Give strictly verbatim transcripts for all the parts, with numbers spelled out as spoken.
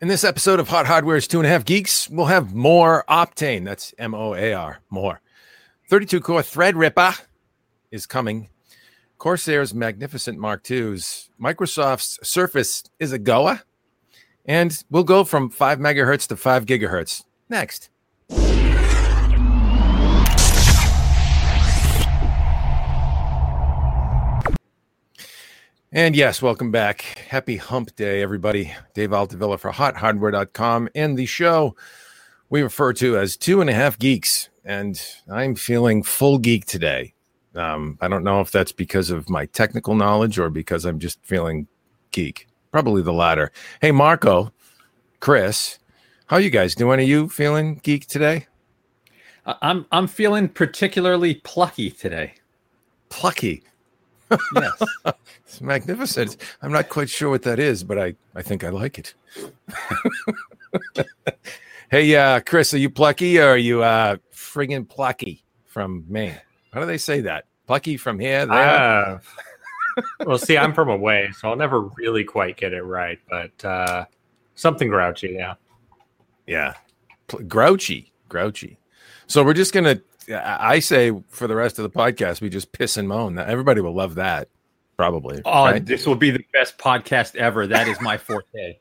In this episode of Hot Hardware's Two and a Half Geeks, we'll have more Optane. That's M O A R, more. thirty-two core Threadripper is coming. Corsair's magnificent Mark twos. Microsoft's Surface is a goer. And we'll go from five megahertz to five gigahertz. Next. And yes, welcome back. Happy hump day, everybody. Dave Altavilla for hot hardware dot com and the show we refer to as Two and a Half Geeks. And I'm feeling full geek today. Um, I don't know if that's because of my technical knowledge or because I'm just feeling geek. Probably the latter. Hey, Marco, Chris, how you guys doing? Are you feeling geek today? I'm I'm feeling particularly plucky today. Plucky. Yes. It's magnificent. I'm not quite sure what that is, but I, I think I like it. Hey, uh, Chris, are you plucky or are you uh, friggin' plucky from Maine? How do they say that? Plucky from here? There? Uh, well, see, I'm from away, so I'll never really quite get it right, but uh, something grouchy, yeah. Yeah. Pl- grouchy. Grouchy. So we're just going to, I say for the rest of the podcast, we just piss and moan. Everybody will love that, probably. Oh, right? This will be the best podcast ever. That is my forte.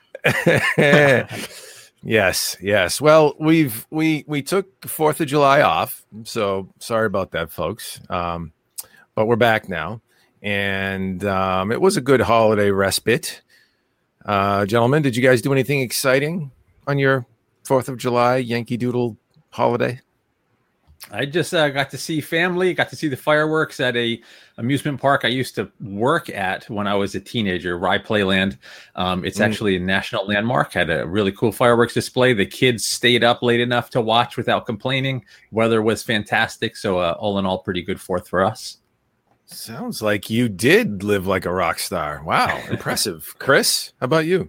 Yes, yes. Well, we've we we took Fourth of July off, so sorry about that, folks. Um, but we're back now, and um, it was a good holiday respite. Uh, gentlemen, did you guys do anything exciting on your Fourth of July Yankee Doodle holiday? I just uh, got to see family, got to see the fireworks at a amusement park I used to work at when I was a teenager, Rye Playland. Um, it's mm. actually a national landmark, had a really cool fireworks display. The kids stayed up late enough to watch without complaining. Weather was fantastic. So uh, all in all, pretty good Fourth for us. Sounds like you did live like a rock star. Wow. Impressive. Chris, how about you?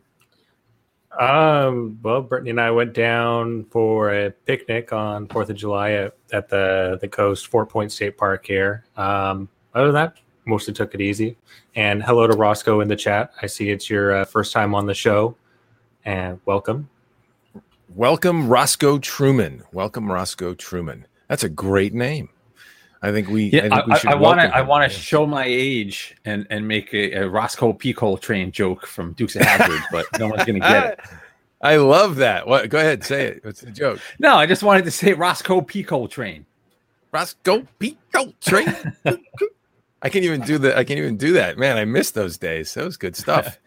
Um, well, Brittany and I went down for a picnic on Fourth of July at, at the the coast, Fort Point State Park here. Um, other than that, mostly took it easy. And hello to Roscoe in the chat. I see it's your uh, first time on the show, and welcome. Welcome, Roscoe Truman. Welcome, Roscoe Truman. That's a great name. I think we. Yeah, I, think we I, should I want to. him. I want to show my age and and make a, a Roscoe Peacock train joke from Dukes of Hazzard, but no one's going to get it. I love that. What? Go ahead, say it. What's the joke? No, I just wanted to say Roscoe Peacock train. Roscoe Peacock train. I can't even do that. I can't even do that, man. I miss those days. That was good stuff.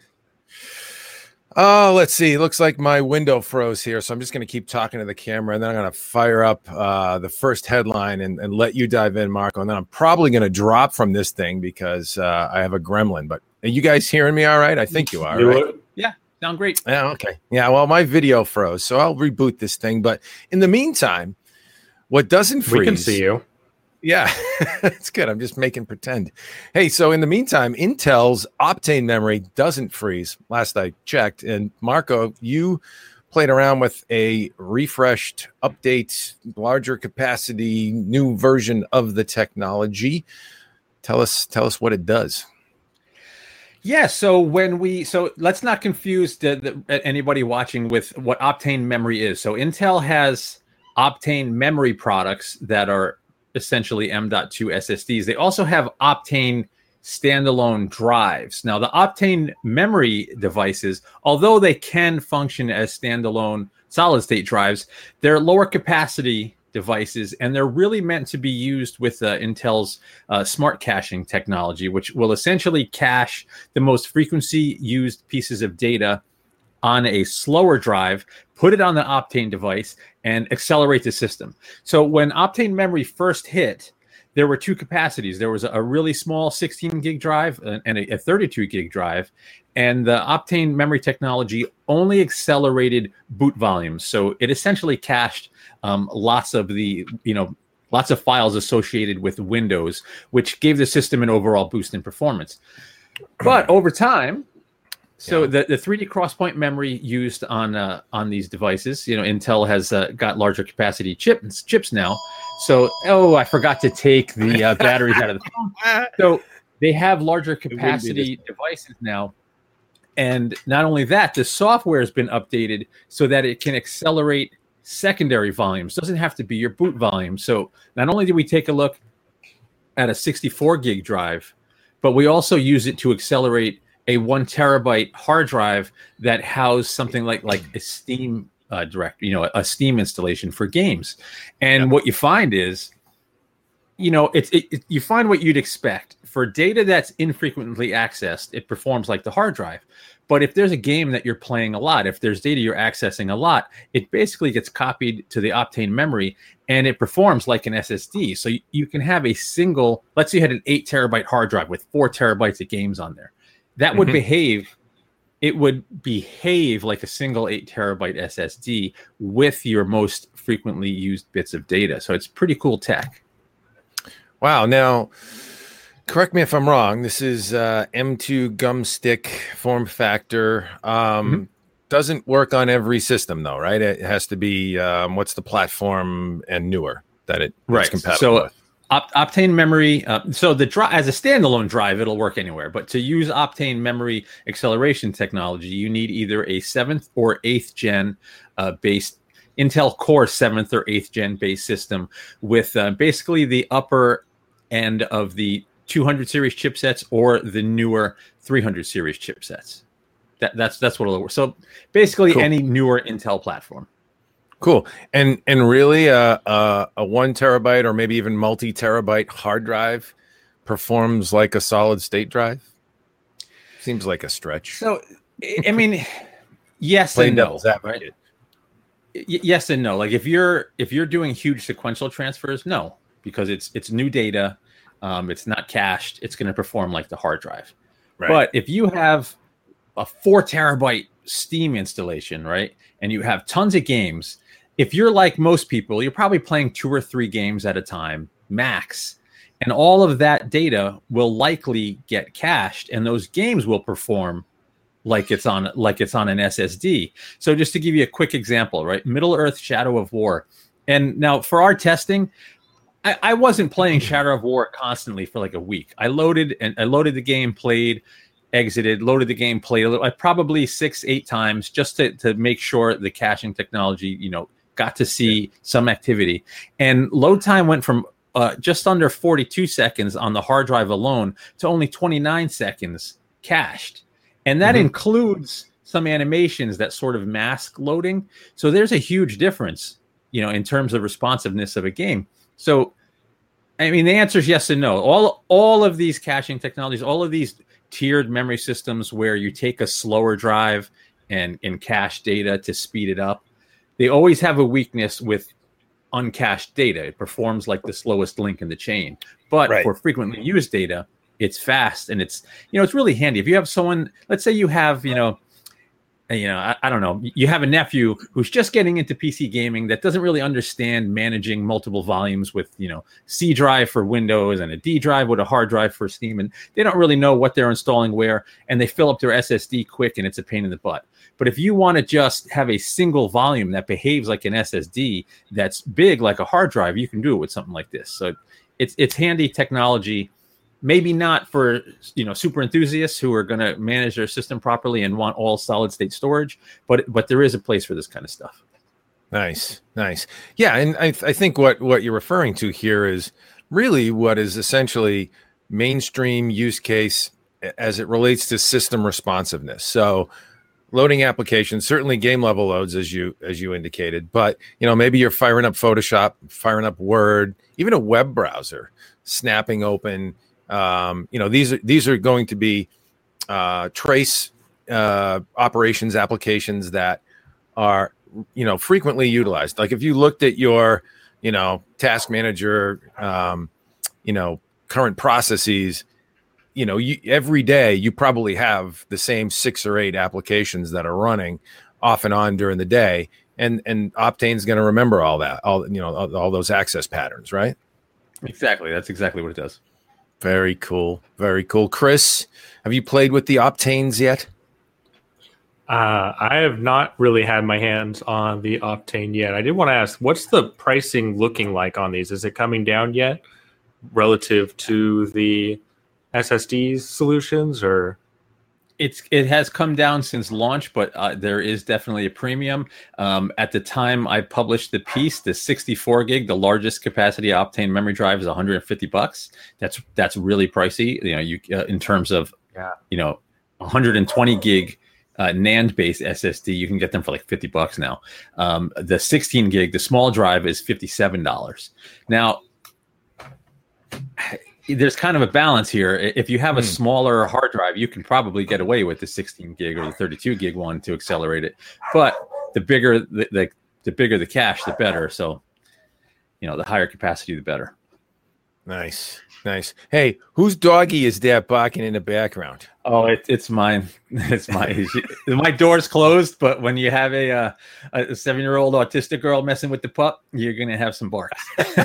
Oh, let's see. Looks like my window froze here, so I'm just going to keep talking to the camera, and then I'm going to fire up uh, the first headline and, and let you dive in, Marco. And then I'm probably going to drop from this thing because uh, I have a gremlin. But are you guys hearing me all right? I think you are, right? Yeah, sound great. Yeah, okay. Yeah, well, my video froze, so I'll reboot this thing. But in the meantime, what doesn't freeze... We can see you. Yeah, it's good. I'm just making pretend. Hey, so in the meantime, Intel's Optane memory doesn't freeze, last I checked. And Marco, you played around with a refreshed, update, larger capacity, new version of the technology. Tell us, tell us what it does. Yeah, so when we so let's not confuse the, the, anybody watching with what Optane memory is. So Intel has Optane memory products that are essentially M dot two S S Ds. They also have Optane standalone drives. Now, the Optane memory devices, although they can function as standalone solid-state drives, they're lower capacity devices, and they're really meant to be used with uh, Intel's uh, smart caching technology, which will essentially cache the most frequency used pieces of data on a slower drive, put it on the Optane device, and accelerate the system. So when Optane memory first hit, there were two capacities. There was a really small sixteen gig drive and a thirty-two gig drive, and the Optane memory technology only accelerated boot volumes. So it essentially cached um, lots of the, you know, lots of files associated with Windows, which gave the system an overall boost in performance. But over time, So yeah. the, the three D crosspoint memory used on uh, on these devices, you know, Intel has uh, got larger capacity chips chips now. So, oh, I forgot to take the uh, batteries out of the phone. So they have larger capacity devices now, And not only that, the software has been updated so that it can accelerate secondary volumes. Doesn't have to be your boot volume. So not only did we take a look at a sixty-four gig drive, but we also use it to accelerate a one terabyte hard drive that housed something like like a Steam uh, direct, you know, a Steam installation for games. And yep. what you find is, you know, it's it, it, you find what you'd expect for data that's infrequently accessed. It performs like the hard drive. But if there's a game that you're playing a lot, if there's data you're accessing a lot, it basically gets copied to the Optane memory and it performs like an S S D. So you, you can have a single, let's say you had an eight terabyte hard drive with four terabytes of games on there. That would mm-hmm. behave, it would behave like a single eight terabyte S S D with your most frequently used bits of data. So it's pretty cool tech. Wow. Now, correct me if I'm wrong. This is uh, M two Gumstick form factor. Um, mm-hmm. Doesn't work on every system, though, right? It has to be um, what's the platform and newer that it, right. it's compatible so, with. Opt- Optane memory. Uh, so the dri- as a standalone drive, it'll work anywhere. But to use Optane memory acceleration technology, you need either a seventh or eighth gen uh, based Intel Core seventh or eighth gen based system with uh, basically the upper end of the two hundred series chipsets or the newer three hundred series chipsets. That, that's that's what it'll work. So basically, cool. any newer Intel platform. Cool. And and really, uh, uh, a one terabyte or maybe even multi terabyte hard drive performs like a solid state drive. Seems like a stretch. So, I mean, yes Plain and no. devil's advocate. Right? Y- yes and no. Like if you're if you're doing huge sequential transfers, no, because it's it's new data. Um, it's not cached. It's going to perform like the hard drive. Right. But if you have a four terabyte Steam installation, right, and you have tons of games, if you're like most people, you're probably playing two or three games at a time, max. And all of that data will likely get cached, and those games will perform like it's on like it's on an S S D. So just to give you a quick example, right? Middle Earth Shadow of War. And now for our testing, I, I wasn't playing Shadow of War constantly for like a week. I loaded and I loaded the game, played, exited, loaded the game, played a little, I probably six, eight times just to, to make sure the caching technology, you know, got to see yeah. some activity. And load time went from uh, just under forty-two seconds on the hard drive alone to only twenty-nine seconds cached. And that mm-hmm. includes some animations that sort of mask loading. So there's a huge difference, you know, in terms of responsiveness of a game. So, I mean, the answer is yes and no. All all of these caching technologies, all of these tiered memory systems where you take a slower drive and, and cache data to speed it up, they always have a weakness with uncached data. It performs like the slowest link in the chain. But right. for frequently used data, it's fast and it's, you know, it's really handy. If you have someone, let's say you have, you know, you know, I, I don't know, you have a nephew who's just getting into P C gaming that doesn't really understand managing multiple volumes with, you know, C drive for Windows and a D drive with a hard drive for Steam. And they don't really know what they're installing where, and they fill up their S S D quick and it's a pain in the butt. But if you want to just have a single volume that behaves like an S S D that's big like a hard drive, you can do it with something like this. So it's it's handy technology. Maybe not for, you know, super enthusiasts who are going to manage their system properly and want all solid state storage, but but there is a place for this kind of stuff. Nice, nice. Yeah, and I, I think what, what you're referring to here is really what is essentially mainstream use case as it relates to system responsiveness. So loading applications, certainly game level loads, as you as you indicated, but you know, maybe you're firing up Photoshop, firing up Word, even a web browser, snapping open. Um, you know, these are these are going to be uh, trace uh, operations applications that are, you know, frequently utilized. Like if you looked at your, you know, task manager, um, you know, current processes, you know, you, every day you probably have the same six or eight applications that are running off and on during the day, and and Optane's going to remember all that, all you know, all, all those access patterns, right? Exactly. That's exactly what it does. Very cool. Very cool. Chris, have you played with the Optanes yet? Uh, I have not really had my hands on the Optane yet. I did want to ask, what's the pricing looking like on these? Is it coming down yet relative to the S S D solutions, or? It's it has come down since launch, but uh, there is definitely a premium. Um, at the time I published the piece, the sixty-four gig, the largest capacity Optane memory drive is one hundred fifty bucks. That's that's really pricey. You know, you uh, in terms of Yeah. you know one hundred twenty gig uh, NAND based S S D, you can get them for like fifty bucks now. Um, the sixteen gig, the small drive, is fifty-seven dollars. Now, there's kind of a balance here. If you have a smaller hard drive, you can probably get away with the sixteen gig or the thirty-two gig one to accelerate it. But the bigger the, the the bigger the cache, the better. So, you know, the higher capacity, the better. Nice, nice. Hey, whose doggy is that barking in the background? Oh, it, it's mine. It's my my door's closed. But when you have a uh, a seven year old autistic girl messing with the pup, you're gonna have some barks.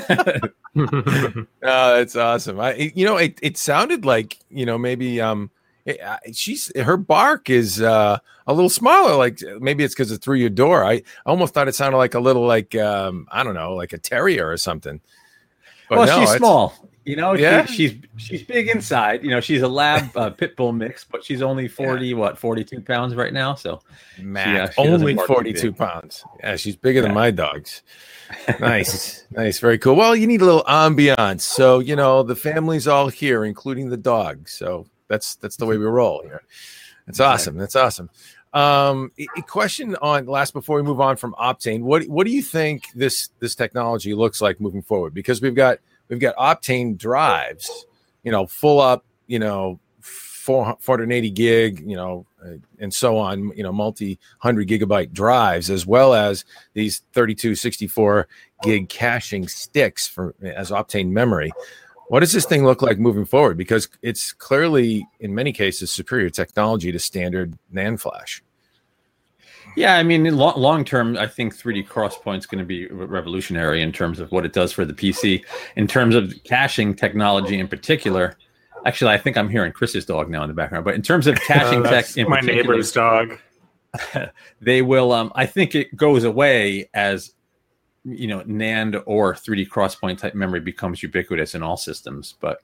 Oh, that's awesome. I, you know, it, it sounded like, you know, maybe um, it, uh, she's her bark is uh, a little smaller. Like maybe it's because it's through your door. I almost thought it sounded like a little like um, I don't know, like a terrier or something. But well, no, she's it's- small. You know, Yeah? she, she's she's big inside. You know, she's a lab uh, pit bull mix, but she's only forty, what, forty-two pounds right now. So Mac, she doesn't only bark too forty-two big. pounds. Yeah, she's bigger than Yeah. my dogs. Nice, nice, very cool. Well, you need a little ambiance, so you know the family's all here, including the dog. So that's that's the way we roll here. That's awesome. That's awesome. Um, a, a question on last before we move on from Optane. What what do you think this this technology looks like moving forward? Because we've got we've got Optane drives, you know, full up, you know, four hundred eighty gig, you know, uh, and so on, you know, multi hundred gigabyte drives, as well as these thirty-two, sixty-four gig caching sticks for as Optane memory. What does this thing look like moving forward? Because it's clearly, in many cases, superior technology to standard NAND flash. Yeah, I mean, in long, long term, I think three D Crosspoint is going to be revolutionary in terms of what it does for the P C. In terms of caching technology in particular, actually, I think I'm hearing Chris's dog now in the background. But in terms of caching Uh, tech, that's in my particular, neighbor's dog. they will. Um, I think it goes away as you know, NAND or three D Crosspoint type memory becomes ubiquitous in all systems. But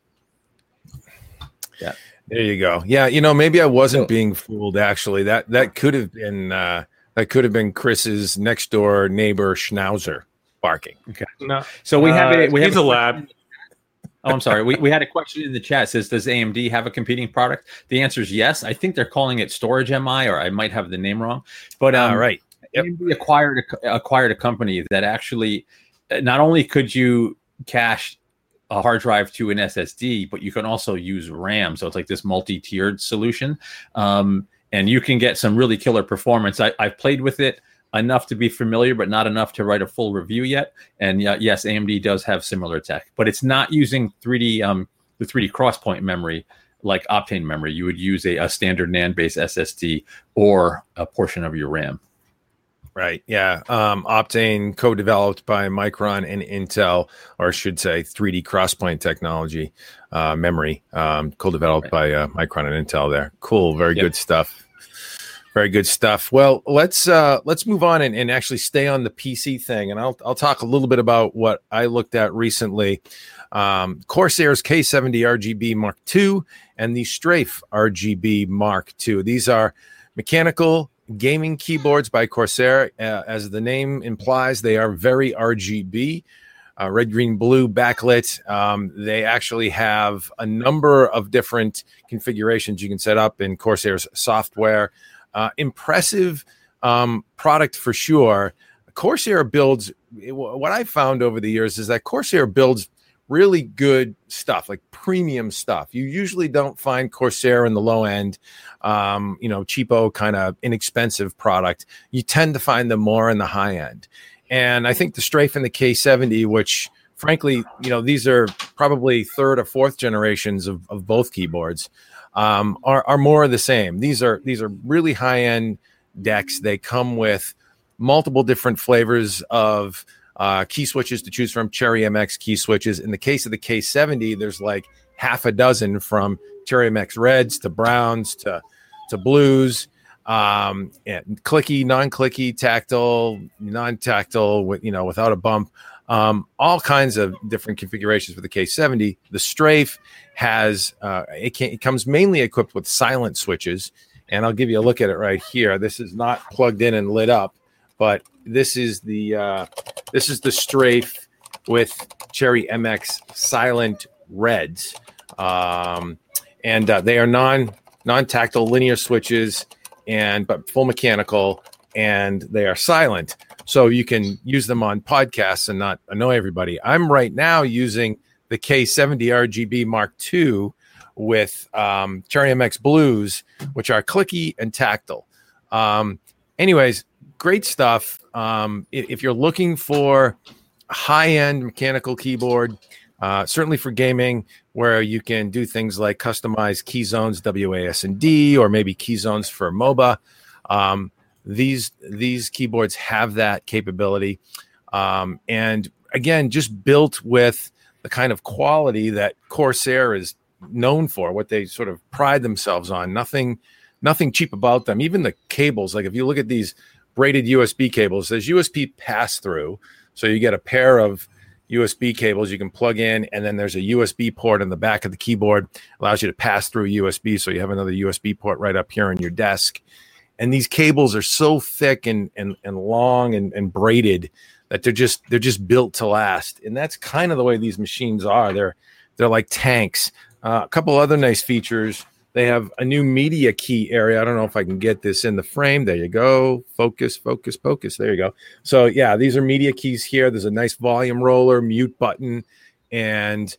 yeah, there you go. Yeah, you know, maybe I wasn't So- being fooled. Actually, that that could have been uh, that could have been Chris's next door neighbor Schnauzer barking. No, so we have a uh, we have he's a lab. Oh, I'm sorry. We, we had a question in the chat. It says, does A M D have a competing product? The answer is yes. I think they're calling it Storage M I, or I might have the name wrong. But um, All right. Yep. A M D acquired a, acquired a company that actually uh, not only could you cache a hard drive to an S S D, but you can also use RAM. So it's like this multi-tiered solution. Um, and you can get some really killer performance. I, I've played with it enough to be familiar, but not enough to write a full review yet. And uh, yes, A M D does have similar tech, but it's not using three D um, the three D Crosspoint memory like Optane memory. You would use a, a standard NAND-based S S D or a portion of your RAM. Right. Yeah. Um, Optane, co-developed by Micron and Intel, or I should say three D Crosspoint technology, uh, memory, um, co-developed Right. by uh, Micron and Intel there. Cool. Very Yep. good stuff. Very good stuff. Well, let's uh, let's move on and, and actually stay on the P C thing. And I'll I'll talk a little bit about what I looked at recently. Um, Corsair's K seventy R G B Mark two and the Strafe R G B Mark two. These are mechanical gaming keyboards by Corsair. Uh, as the name implies, they are very R G B, uh, red, green, blue, backlit. Um, they actually have a number of different configurations you can set up in Corsair's software. Uh, impressive um, product for sure. Corsair builds, what I found over the years is that Corsair builds really good stuff, like premium stuff. You usually don't find Corsair in the low end, um, you know, cheapo, kind of inexpensive product. You tend to find them more in the high end. And I think the Strafe and the K seventy, which frankly, you know, these are probably third or fourth generations of, of both keyboards, um, are, are more of the same. These are these are really high end decks. They come with multiple different flavors of uh, key switches to choose from. Cherry M X key switches. In the case of the K seventy, there's like half a dozen, from Cherry M X reds to browns to to blues. Um, and clicky, non-clicky, tactile, non-tactile, with, you know, without a bump. Um, all kinds of different configurations for the K seventy. The Strafe has uh, it, can, it comes mainly equipped with silent switches, and I'll give you a look at it right here. This is not plugged in and lit up, but this is the uh, this is the Strafe with Cherry M X Silent Reds, um, and uh, they are non non-tactile linear switches, and but full mechanical, and they are silent, so you can use them on podcasts and not annoy everybody. I'm right now using the K seventy R G B Mark two with um, Cherry M X Blues, which are clicky and tactile. Um, anyways, great stuff. Um, if, if you're looking for a high-end mechanical keyboard, uh, certainly for gaming, where you can do things like customize key zones, W A S D, or maybe key zones for MOBA, um, these these keyboards have that capability. Um, and again, just built with the kind of quality that Corsair is known for, what they sort of pride themselves on. Nothing, nothing cheap about them. Even the cables, like if you look at these braided U S B cables, there's U S B pass through. So you get a pair of U S B cables you can plug in, and then there's a U S B port on the back of the keyboard, allows you to pass through U S B. So you have another U S B port right up here on your desk. And these cables are so thick and and, and long and, and braided that they're just they're just built to last. And that's kind of the way these machines are. They're they're like tanks. Uh, a couple other nice features. They have a new media key area. I don't know if I can get this in the frame. There you go. Focus, focus, focus. There you go. So yeah, these are media keys here. There's a nice volume roller, mute button, and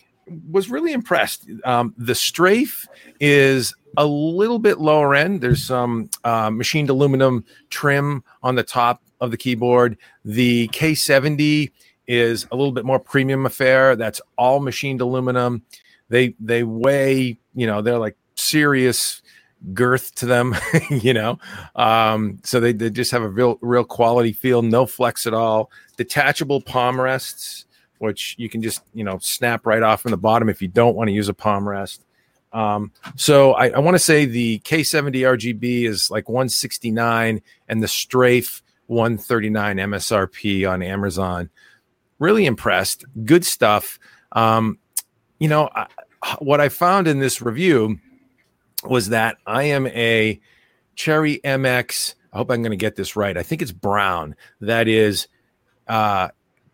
was really impressed. Um, the Strafe is a little bit lower end. There's some uh, machined aluminum trim on the top of the keyboard. The K seventy is a little bit more premium affair. That's all machined aluminum. They they weigh, you know, they're like serious girth to them, you know. Um, so they, they just have a real real quality feel, no flex at all. Detachable palm rests, which you can just, you know, snap right off from the bottom if you don't want to use a palm rest. Um, so I, I want to say the K seventy R G B is like one sixty-nine and the Strafe one thirty-nine M S R P on Amazon. Really impressed. Good stuff. Um, you know, I, what I found in this review was that I am a Cherry M X. I hope I'm going to get this right. I think it's brown. That is uh,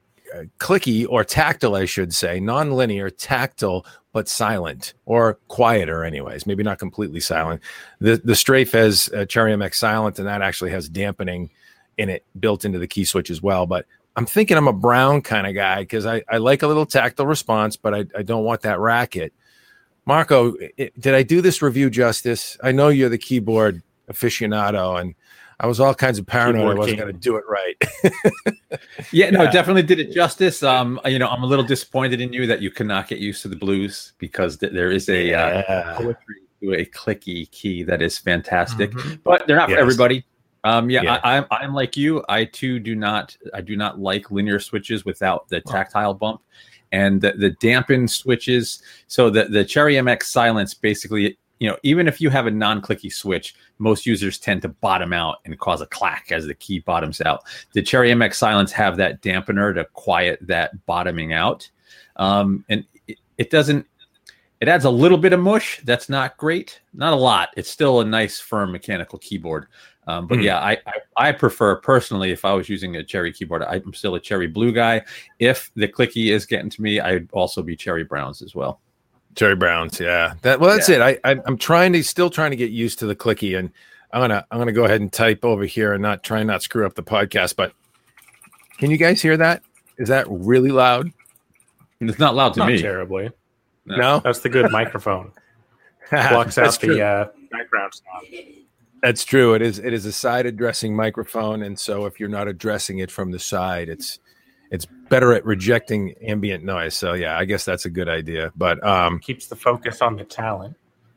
clicky or tactile, I should say, non-linear, tactile, but silent or quieter anyways, maybe not completely silent. The the Strafe has uh, Cherry M X silent, and that actually has dampening in it built into the key switch as well. But I'm thinking I'm a brown kind of guy because I, I like a little tactile response, but I, I don't want that racket. Marco, it, did I do this review justice? I know you're the keyboard aficionado, and I was all kinds of paranoid keyboard I wasn't going to do it right. yeah, no, yeah. Definitely did it justice. Um, you know, I'm a little disappointed in you that you cannot get used to the blues because th- there is a yeah. uh, poetry to a clicky key that is fantastic, mm-hmm. but they're not yes. for everybody. Um, yeah, yeah. I, I'm I'm like you. I too do not I do not like linear switches without the tactile bump and the, the dampened switches. So the the Cherry M X Silence basically, you know, even if you have a non-clicky switch, most users tend to bottom out and cause a clack as the key bottoms out. The Cherry M X Silence have that dampener to quiet that bottoming out, um, and it, it doesn't. It adds a little bit of mush. That's not great, not a lot. It's still a nice, firm mechanical keyboard. Um, but mm. yeah, I, I I prefer personally, if I was using a Cherry keyboard, I'm still a Cherry Blue guy. If the clicky is getting to me, I'd also be Cherry Browns as well. Cherry Browns, yeah. That well, that's yeah. it. I, I I'm trying to still trying to get used to the clicky, and I'm gonna I'm gonna go ahead and type over here and not try and not screw up the podcast. But can you guys hear that? Is that really loud? It's not loud to not me. Terribly. No, no? That's the good microphone. Blocks out the uh, background sound. That's true. It is. It is a side addressing microphone, and so if you're not addressing it from the side, it's it's better at rejecting ambient noise. So yeah, I guess that's a good idea. But um, keeps the focus on the talent.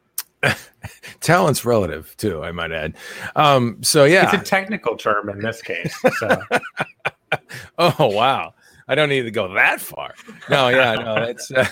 Talent's relative too, I might add. Um, so yeah, it's a technical term in this case. So. Oh wow. I don't need to go that far. No, yeah, no, it's uh,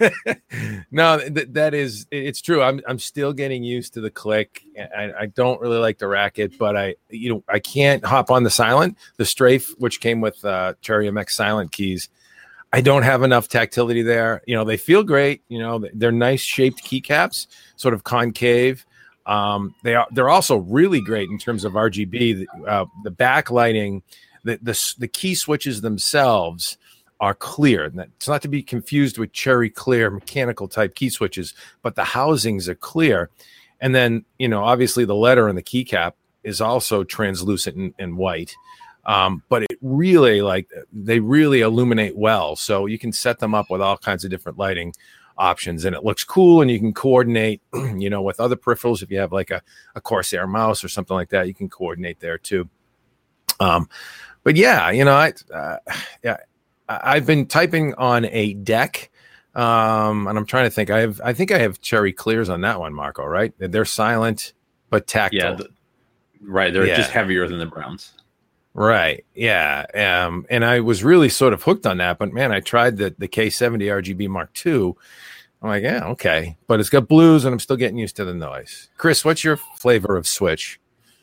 no, th- that is, it's true. I'm, I'm still getting used to the click. I, I don't really like the racket, but I, you know, I can't hop on the silent, the Strafe, which came with uh, Cherry M X silent keys. I don't have enough tactility there. You know, they feel great. You know, they're nice shaped keycaps, sort of concave. Um, they are they're also really great in terms of R G B. The, uh, the backlighting, the, the the key switches themselves are clear. And it's not to be confused with cherry clear mechanical type key switches, but the housings are clear. And then, you know, obviously the letter on the keycap is also translucent and, and white. Um, but it really like they really illuminate well. So you can set them up with all kinds of different lighting options, and it looks cool, and you can coordinate, you know, with other peripherals. If you have like a, a Corsair mouse or something like that, you can coordinate there too. Um, but yeah, you know, I, uh, yeah, I've been typing on a deck, um, and I'm trying to think. I have, I think I have cherry clears on that one, Marco. Right? They're silent but tactile. Yeah, the, right. They're yeah. just heavier than the browns. Right. Yeah. Um, and I was really sort of hooked on that. But man, I tried the the K seventy R G B Mark two. I'm like, yeah, okay, but it's got blues, and I'm still getting used to the noise. Chris, what's your flavor of switch?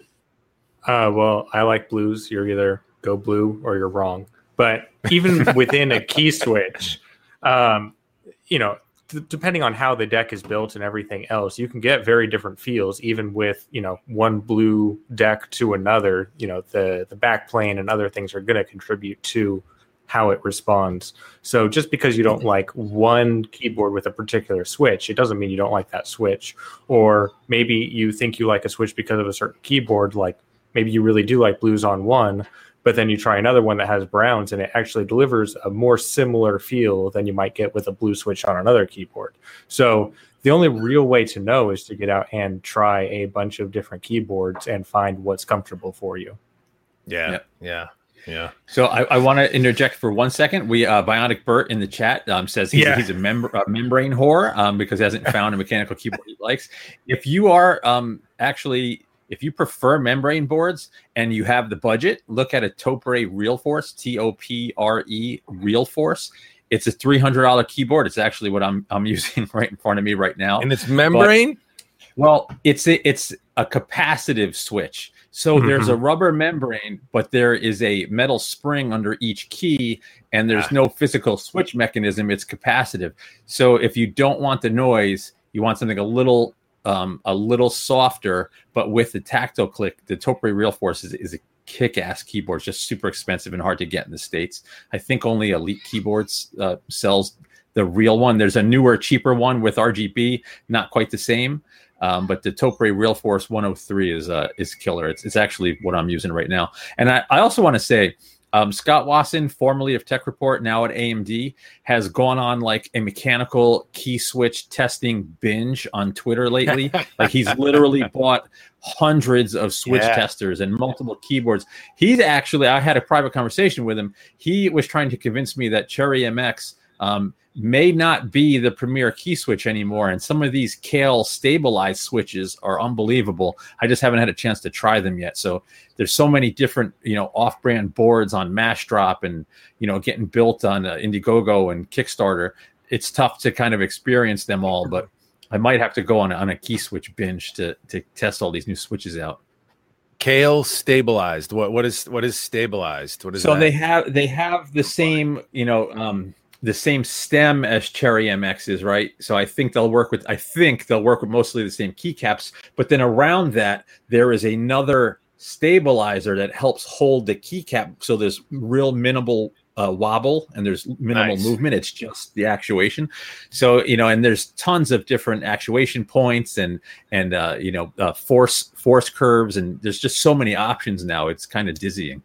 Uh, well, I like blues. You're either go blue or you're wrong. But even within a key switch, um, you know, d- depending on how the deck is built and everything else, you can get very different feels, even with, you know, one blue deck to another. You know, the, the back plane and other things are going to contribute to how it responds. So just because you don't like one keyboard with a particular switch, it doesn't mean you don't like that switch. Or maybe you think you like a switch because of a certain keyboard, like maybe you really do like blues on one, but then you try another one that has browns and it actually delivers a more similar feel than you might get with a blue switch on another keyboard. So the only real way to know is to get out and try a bunch of different keyboards and find what's comfortable for you. Yeah, yep. yeah, yeah. So I, I want to interject for one second. We uh, Bionic Bert in the chat um, says he's, yeah. he's a, mem- a membrane whore um, because he hasn't found a mechanical keyboard he likes. If you are um, actually... If you prefer membrane boards and you have the budget, look at a Topre RealForce, T O P R E RealForce. It's a three hundred dollars keyboard. It's actually what I'm I'm using right in front of me right now. And it's membrane? But, well, it's a, it's a capacitive switch. So mm-hmm. there's a rubber membrane, but there is a metal spring under each key, and there's ah. no physical switch mechanism. It's capacitive. So if you don't want the noise, you want something a little Um, a little softer, but with the tactile click, the Topre RealForce is, is a kick-ass keyboard. It's just super expensive and hard to get in the States. I think only Elite Keyboards uh, sells the real one. There's a newer, cheaper one with R G B, not quite the same, um, but the Topre RealForce one oh three is uh, is killer. It's, it's actually what I'm using right now. And I, I also want to say, Um, Scott Wasson, formerly of Tech Report, now at A M D, has gone on like a mechanical key switch testing binge on Twitter lately. Like he's literally bought hundreds of switch yeah. testers and multiple keyboards. He's actually, I had a private conversation with him. He was trying to convince me that Cherry M X um, may not be the premier key switch anymore. And some of these Kailh stabilized switches are unbelievable. I just haven't had a chance to try them yet. So there's so many different, you know, off-brand boards on Mashdrop and, you know, getting built on uh, Indiegogo and Kickstarter. It's tough to kind of experience them all, but I might have to go on a, on a key switch binge to to test all these new switches out. Kailh stabilized. What what is what is stabilized? What is so that? they have they have the same, you know, um, the same stem as Cherry M X is, right? So I think they'll work with I think they'll work with mostly the same keycaps, but then around that there is another stabilizer that helps hold the keycap, so there's real minimal uh, wobble and there's minimal nice. movement. It's just the actuation. So, you know, and there's tons of different actuation points and and uh, you know uh, force force curves, and there's just so many options now. It's kind of dizzying.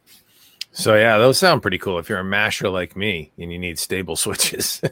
So yeah, those sound pretty cool if you're a masher like me and you need stable switches.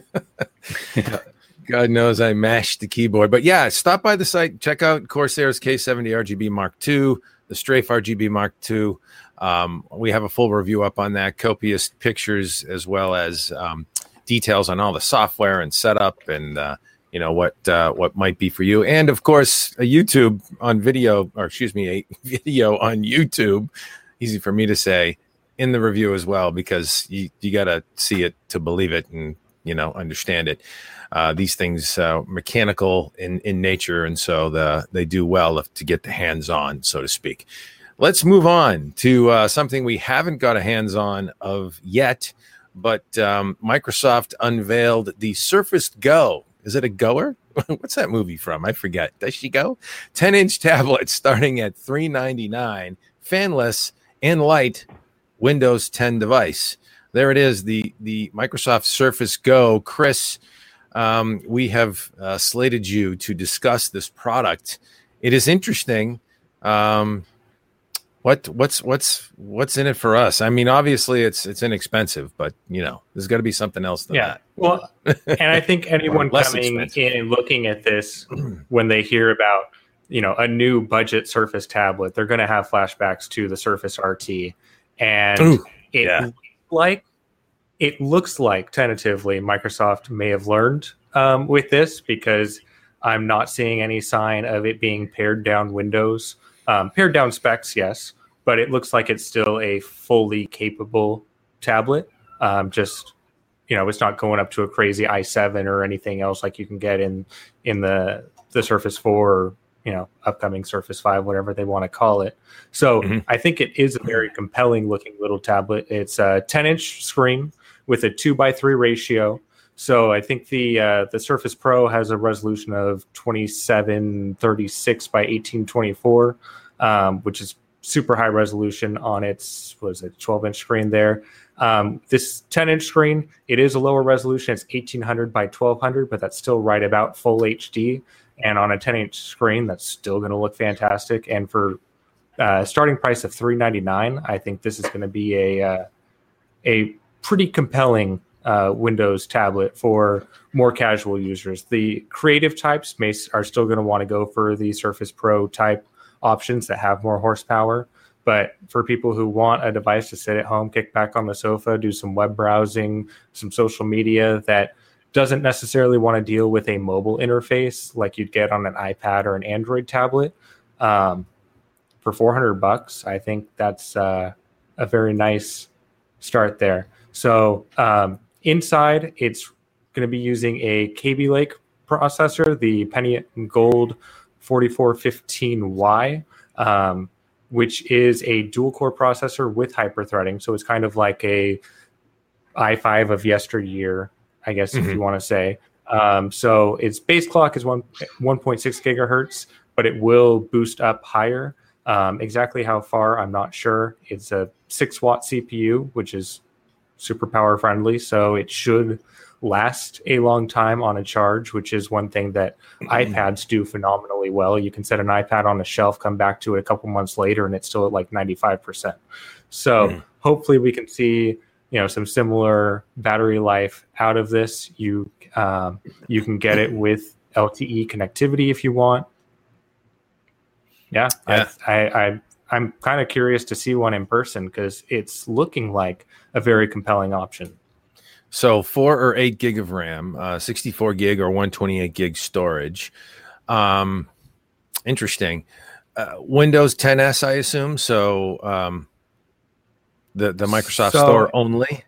God knows I mashed the keyboard. But yeah, stop by the site, check out Corsair's K seventy R G B Mark two, the Strafe R G B Mark two. Um, we have a full review up on that, copious pictures as well as um, details on all the software and setup and uh, you know what uh, what might be for you. And of course, a YouTube on video, or excuse me, a video on YouTube. Easy for me to say. In the review as well, because you, you got to see it to believe it and, you know, understand it. Uh, these things uh, mechanical in, in nature, and so the, they do well if, to get the hands-on, so to speak. Let's move on to uh, something we haven't got a hands-on of yet, but um, Microsoft unveiled the Surface Go. Is it a goer? what's that movie from? I forget. Does she go? ten inch tablet starting at three ninety-nine, fanless and light Windows ten device. There it is, the the Microsoft Surface Go. Chris, um, we have uh, slated you to discuss this product. It is interesting. Um, what what's what's what's in it for us? I mean, obviously it's it's inexpensive, but you know, there's got to be something else than yeah. that. Well, and I think anyone Less coming expensive. in and looking at this when they hear about, you know, a new budget Surface tablet, they're going to have flashbacks to the Surface R T, and Ooh, it yeah. like it looks like tentatively Microsoft may have learned um, with this, because I'm not seeing any sign of it being pared down Windows. Um, pared down specs, yes, but it looks like it's still a fully capable tablet. Um, just, you know, it's not going up to a crazy i seven or anything else like you can get in in the the Surface four, or, you know, upcoming Surface five, whatever they want to call it. So Mm-hmm. I think it is a very compelling looking little tablet. It's a ten inch screen with a two by three ratio. So I think the uh, the Surface Pro has a resolution of twenty-seven thirty-six by eighteen twenty-four, um, which is super high resolution on its, what is it, twelve inch screen there. Um, this ten inch screen, it is a lower resolution. It's eighteen hundred by twelve hundred, but that's still right about full H D. And on a ten inch screen, that's still going to look fantastic. And for uh, starting price of three ninety-nine, I think this is going to be a uh, a pretty compelling uh, Windows tablet for more casual users. The creative types may are still going to want to go for the Surface Pro type options that have more horsepower. But for people who want a device to sit at home, kick back on the sofa, do some web browsing, some social media, that doesn't necessarily want to deal with a mobile interface like you'd get on an iPad or an Android tablet, um, for four hundred bucks, I think that's uh, a very nice start there. So um, inside, it's going to be using a Kaby Lake processor, the Pentium Gold forty-four fifteen Y, um, which is a dual core processor with hyperthreading. So it's kind of like a i five of yesteryear, I guess, mm-hmm. if you want to say. Um, so its base clock is one, 1.6 gigahertz, but it will boost up higher. Um, exactly how far, I'm not sure. It's a six watt C P U, which is super power friendly. So it should last a long time on a charge, which is one thing that iPads do phenomenally well. You can set an iPad on a shelf, come back to it a couple months later, and it's still at like ninety-five percent. So mm. hopefully we can see, you know, some similar battery life out of this. You um, you can get it with L T E connectivity if you want. Yeah, yeah. I, I, I I'm kind of curious to see one in person, because it's looking like a very compelling option. So four or eight gig of RAM, uh, sixty-four gig or one twenty-eight gig storage. Um, interesting. Uh, Windows ten S, I assume. So um, the the Microsoft so, Store only.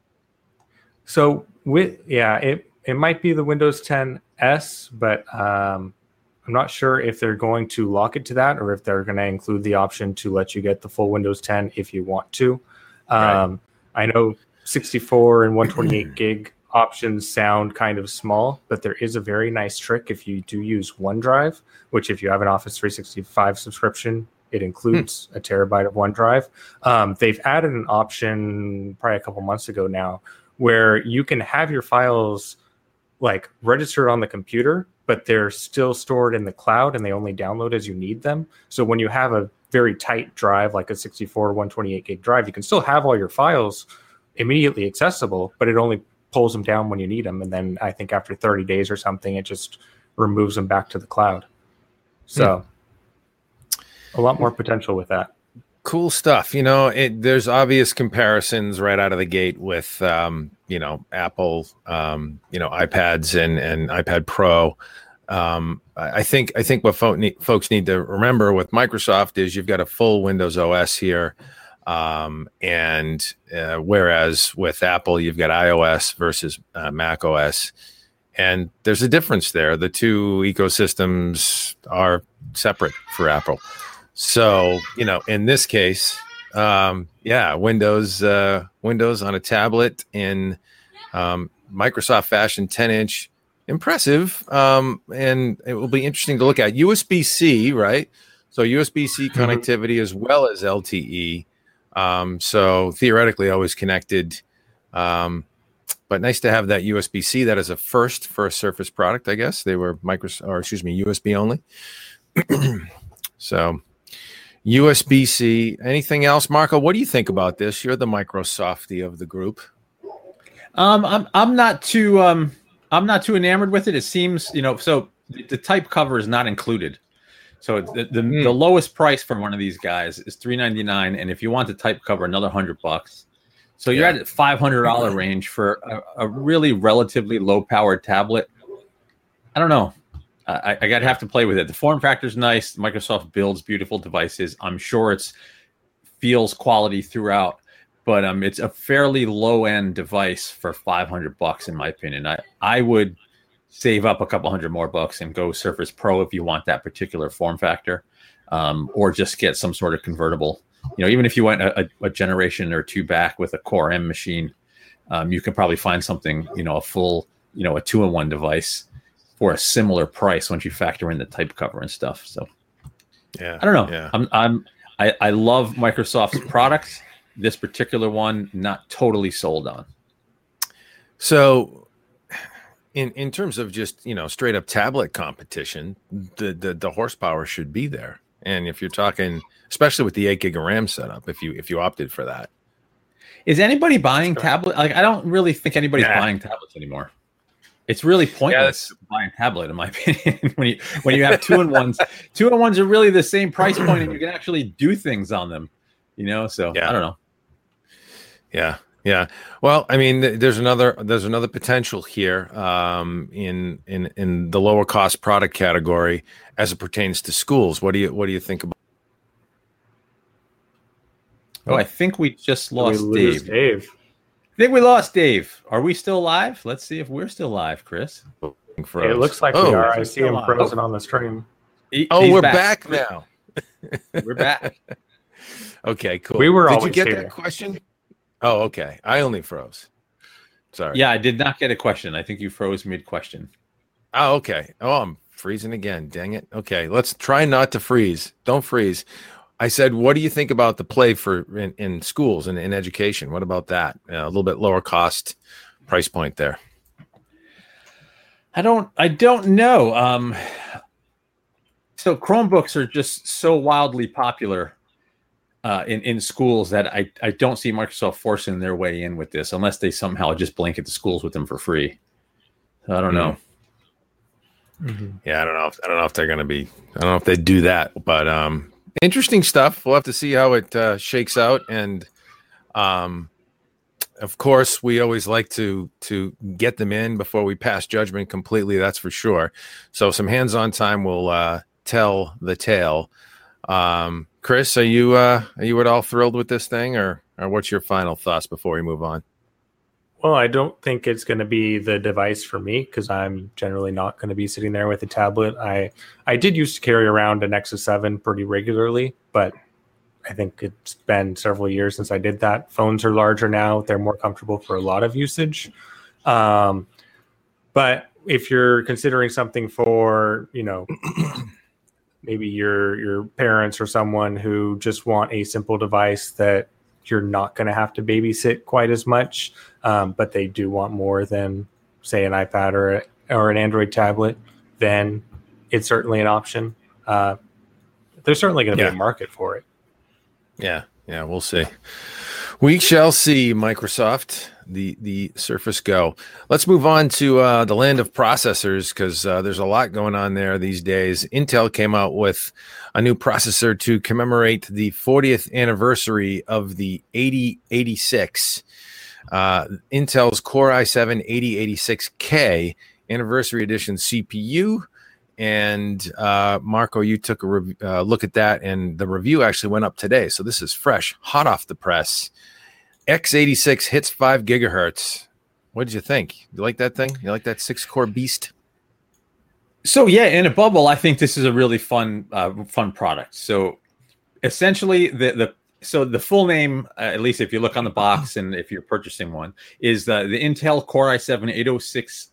So with yeah, it it might be the Windows ten S, but um, I'm not sure if they're going to lock it to that, or if they're going to include the option to let you get the full Windows ten if you want to. Um, right. I know sixty-four and one twenty-eight gig options sound kind of small, but there is a very nice trick if you do use OneDrive, which if you have an Office three sixty-five subscription, it includes hmm. a terabyte of OneDrive. Um, they've added an option probably a couple months ago now where you can have your files like registered on the computer, but they're still stored in the cloud and they only download as you need them. So when you have a very tight drive, like a sixty-four or one twenty-eight gig drive, you can still have all your files immediately accessible, but it only pulls them down when you need them. And then I think after thirty days or something, it just removes them back to the cloud. So hmm. a lot more potential with that. Cool stuff. You know, it, there's obvious comparisons right out of the gate with, um, you know, Apple, um, you know, iPads and, and iPad Pro. Um, I think I think what fo- ne- folks need to remember with Microsoft is you've got a full Windows O S here. Um, and uh, whereas with Apple, you've got iOS versus uh, Mac O S. And there's a difference there. The two ecosystems are separate for Apple. So, you know, in this case, um, yeah, Windows, uh, Windows on a tablet in um, Microsoft fashion, ten inch, impressive, um, and it will be interesting to look at. U S B C, right? So U S B C Mm-hmm. connectivity as well as L T E. Um, so theoretically, always connected. Um, but nice to have that U S B C. That is a first for a Surface product, I guess. They were micro, or excuse me, U S B only. So U S B C. Anything else, Marco? What do you think about this? You're the Microsofty of the group. Um, I'm I'm not too um I'm not too enamored with it. It seems, you know, so the, the type cover is not included. So the the, mm. the lowest price for one of these guys is three ninety-nine, and if you want the type cover, another hundred bucks. So you're yeah. at five hundred dollar range for a, a really relatively low powered tablet. I don't know. I, I gotta have to play with it. The form factor's nice. Microsoft builds beautiful devices. I'm sure it's feels quality throughout, but um, it's a fairly low end device for five hundred bucks, in my opinion. I I would save up a couple hundred more bucks and go Surface Pro if you want that particular form factor, um, or just get some sort of convertible. You know, even if you went a, a generation or two back with a Core M machine, um, you can probably find something, you know, a full, you know, a two-in-one device for a similar price once you factor in the type cover and stuff. So, yeah, I don't know. Yeah. I'm, I'm, I, I love Microsoft's products. This particular one, not totally sold on. So, in in terms of just, you know, straight up tablet competition, the the, the horsepower should be there. And if you're talking, especially with the eight gig of RAM setup, if you if you opted for that, is anybody buying tablet? Like, I don't really think anybody's yeah. buying tablets anymore. It's really pointless yeah, buying a tablet, in my opinion. when you when you have two in ones, two in ones are really the same price point, and you can actually do things on them. You know, so yeah. I don't know. Yeah, yeah. Well, I mean, th- there's another there's another potential here um, in in in the lower cost product category as it pertains to schools. What do you what do you think about? Oh, I think we just lost we Dave. Dave. I think we lost Dave. Are we still live? Let's see if we're still live, Chris. Froze. It looks like oh, we are. I see him frozen on the stream. He, oh, we're back, back now. We're back. Okay, cool. We were. Did you get here. that question? Oh, okay. I only froze. Sorry. Yeah, I did not get a question. I think you froze mid-question. Oh, okay. Oh, I'm freezing again. Dang it. Okay, let's try not to freeze. Don't freeze. I said, what do you think about the play for in, in schools and in education? What about that? Uh, a little bit lower cost price point there. I don't. I don't know. Um, so Chromebooks are just so wildly popular uh, in in schools that I I don't see Microsoft forcing their way in with this unless they somehow just blanket the schools with them for free. So I don't know. Mm-hmm. Yeah, I don't know. If, I don't know if they're going to be. I don't know if they do that, but um. Interesting stuff. We'll have to see how it uh, shakes out, and um, of course, we always like to to get them in before we pass judgment completely. That's for sure. So, some hands-on time will uh, tell the tale. Um, Chris, are you uh, are you at all thrilled with this thing, or or what's your final thoughts before we move on? Well, I don't think it's going to be the device for me because I'm generally not going to be sitting there with a tablet. I I did used to carry around a Nexus seven pretty regularly, but I think it's been several years since I did that. Phones are larger now. They're more comfortable for a lot of usage. Um, but if you're considering something for, you know, maybe your your parents or someone who just want a simple device that you're not going to have to babysit quite as much, um, but they do want more than, say, an iPad or a, or an Android tablet, then it's certainly an option. Uh, there's certainly going to yeah. be a market for it. Yeah, yeah, we'll see. We shall see, Microsoft, the the Surface Go. Let's move on to uh, the land of processors because uh, there's a lot going on there these days. Intel came out with a new processor to commemorate the fortieth anniversary of the eighty eighty-six. Uh, Intel's Core i seven eighty eighty-six K Anniversary Edition C P U. And uh, Marco, you took a rev- uh, look at that, and the review actually went up today. So this is fresh, hot off the press. x eighty-six hits five gigahertz. What did you think? You like that thing? You like that six-core beast? So yeah, in a bubble, I think this is a really fun, uh, fun product. So essentially, the the so the full name, uh, at least if you look on the box and if you're purchasing one, is the the Intel Core i seven eight oh six uh,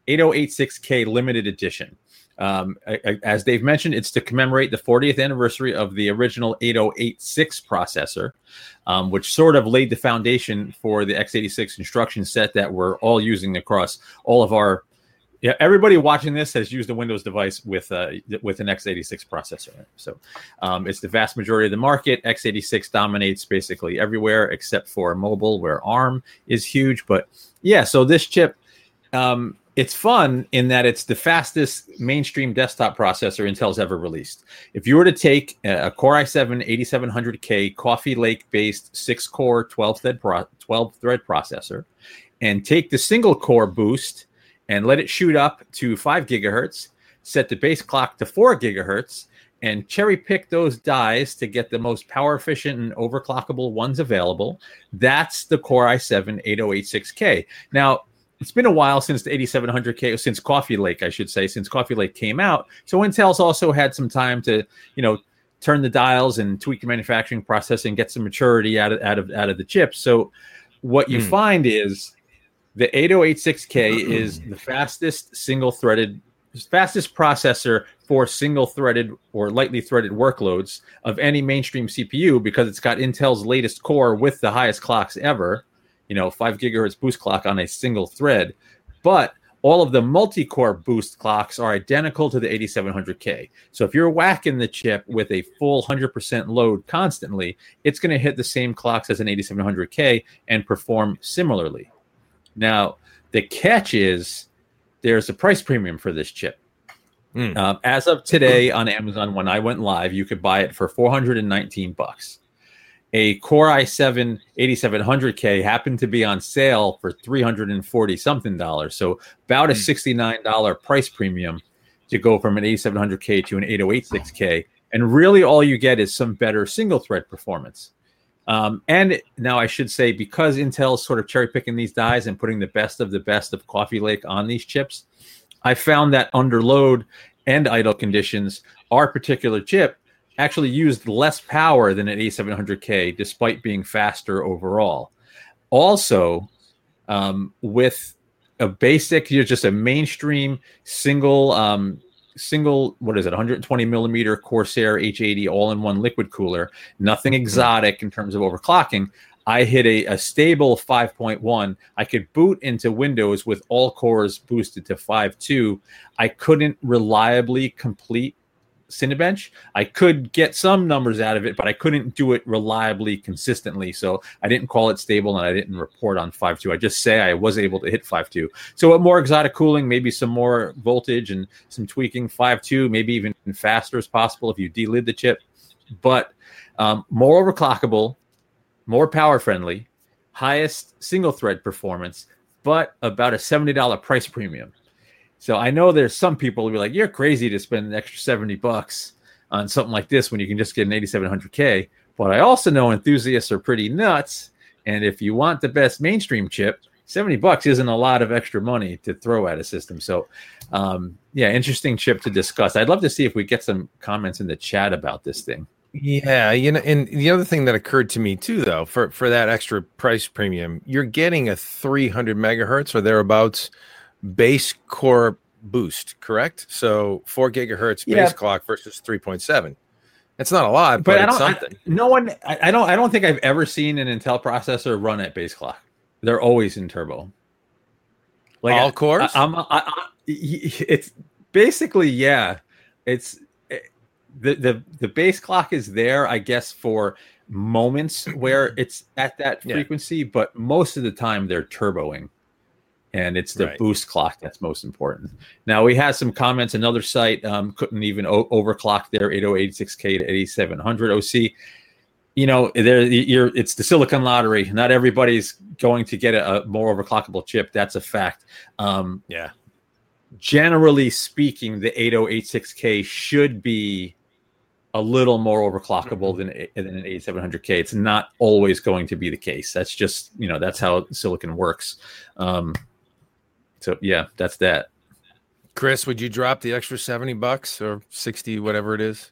eight oh eight six K limited edition. Um, as Dave mentioned, it's to commemorate the fortieth anniversary of the original eight oh eight six processor, um, which sort of laid the foundation for the x eighty-six instruction set that we're all using across all of our. Yeah, everybody watching this has used a Windows device with uh, with an x eighty-six processor. So um, it's the vast majority of the market. x eighty-six dominates basically everywhere except for mobile, where ARM is huge. But yeah, so this chip. Um, It's fun in that it's the fastest mainstream desktop processor Intel's ever released. If you were to take a Core i seven eighty-seven hundred K Coffee Lake-based six-core, twelve-thread pro- twelve-thread processor and take the single-core boost and let it shoot up to five gigahertz, set the base clock to four gigahertz, and cherry-pick those dies to get the most power-efficient and overclockable ones available, that's the Core i seven eighty eighty-six K. Now, it's been a while since the eighty-seven hundred K, since Coffee Lake, I should say, since Coffee Lake came out. So Intel's also had some time to, you know, turn the dials and tweak the manufacturing process and get some maturity out of out of out of the chips. So what you mm. find is the eighty eighty-six K is the fastest single-threaded, fastest processor for single-threaded or lightly threaded workloads of any mainstream C P U because it's got Intel's latest core with the highest clocks ever. You know, five gigahertz boost clock on a single thread, but all of the multi-core boost clocks are identical to the eighty-seven hundred K. So if you're whacking the chip with a full one hundred percent load constantly, it's going to hit the same clocks as an eighty-seven hundred K and perform similarly. Now, the catch is there's a price premium for this chip. Mm. Um, as of today on Amazon, when I went live, you could buy it for four hundred nineteen bucks. A Core i seven eighty-seven hundred K happened to be on sale for three hundred forty something dollars. So about a sixty-nine dollars price premium to go from an eighty-seven hundred K to an eighty eighty-six K. And really all you get is some better single thread performance. Um, and now I should say, because Intel's sort of cherry picking these dies and putting the best of the best of Coffee Lake on these chips, I found that under load and idle conditions, our particular chip actually used less power than an eighty-seven hundred K, despite being faster overall. Also, um, with a basic, you know, just a mainstream single, um, single, what is it, one hundred twenty millimeter Corsair H eighty all-in-one liquid cooler, nothing exotic in terms of overclocking, I hit a, a stable five point one. I could boot into Windows with all cores boosted to five point two. I couldn't reliably complete Cinebench. I could get some numbers out of it, but I couldn't do it reliably, consistently. So I didn't call it stable and I didn't report on five point two. I just say I was able to hit five point two. So with more exotic cooling, maybe some more voltage and some tweaking, five point two, maybe even faster as possible if you delid the chip. But um, more overclockable, more power friendly, highest single thread performance, but about a seventy dollars price premium. So I know there's some people who be like, you're crazy to spend an extra seventy bucks on something like this when you can just get an eighty-seven hundred K. But I also know enthusiasts are pretty nuts. And if you want the best mainstream chip, seventy bucks isn't a lot of extra money to throw at a system. So um, yeah, interesting chip to discuss. I'd love to see if we get some comments in the chat about this thing. Yeah, you know, and the other thing that occurred to me too, though, for, for that extra price premium, you're getting a three hundred megahertz or thereabouts base core boost, correct? So four gigahertz base yeah. clock versus three point seven. It's not a lot, but, but I it's don't, something. I, no one, I, I don't, I don't think I've ever seen an Intel processor run at base clock. They're always in turbo. Like all I, cores? I, I'm, I, I, it's basically yeah. It's the the the base clock is there, I guess, for moments where it's at that yeah. frequency, but most of the time they're turboing. And it's the right. boost clock that's most important. Now, we had some comments. Another site um, couldn't even o- overclock their eighty eighty-six K to eighty-seven hundred O C. You know, there you're, it's the silicon lottery. Not everybody's going to get a, a more overclockable chip. That's a fact. Um, yeah. Generally speaking, the eighty eighty-six K should be a little more overclockable than, than an eighty-seven hundred K. It's not always going to be the case. That's just, you know, that's how silicon works. Um, So yeah, that's that. Chris, would you drop the extra seventy bucks or sixty, whatever it is?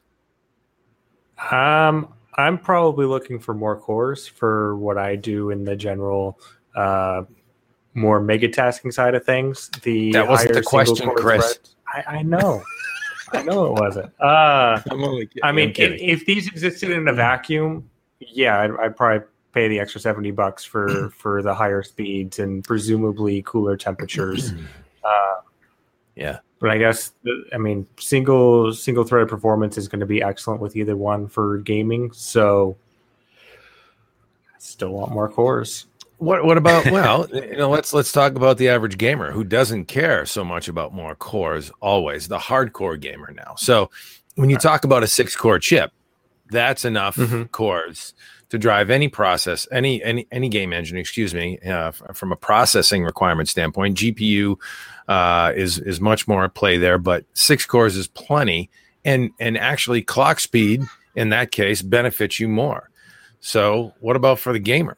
Um, I'm probably looking for more cores for what I do in the general uh, more mega tasking side of things, the that wasn't higher the question, single core Chris. threads, I, I know, I know it wasn't. Uh, I'm only kidding. I mean, I'm kidding. if, if these existed in a vacuum, yeah, I'd, I'd probably pay the extra seventy bucks for for the higher speeds and presumably cooler temperatures. Uh, yeah, but I guess I mean single single threaded performance is going to be excellent with either one for gaming. So I still want more cores. What what about well, you know, let's let's talk about the average gamer who doesn't care so much about more cores always, the hardcore gamer now. So when you talk about a six core chip, that's enough mm-hmm. cores to drive any process, any any any game engine, excuse me, uh, f- from a processing requirement standpoint. G P U uh, is is much more at play there, but six cores is plenty, and and actually clock speed in that case benefits you more. So what about for the gamer?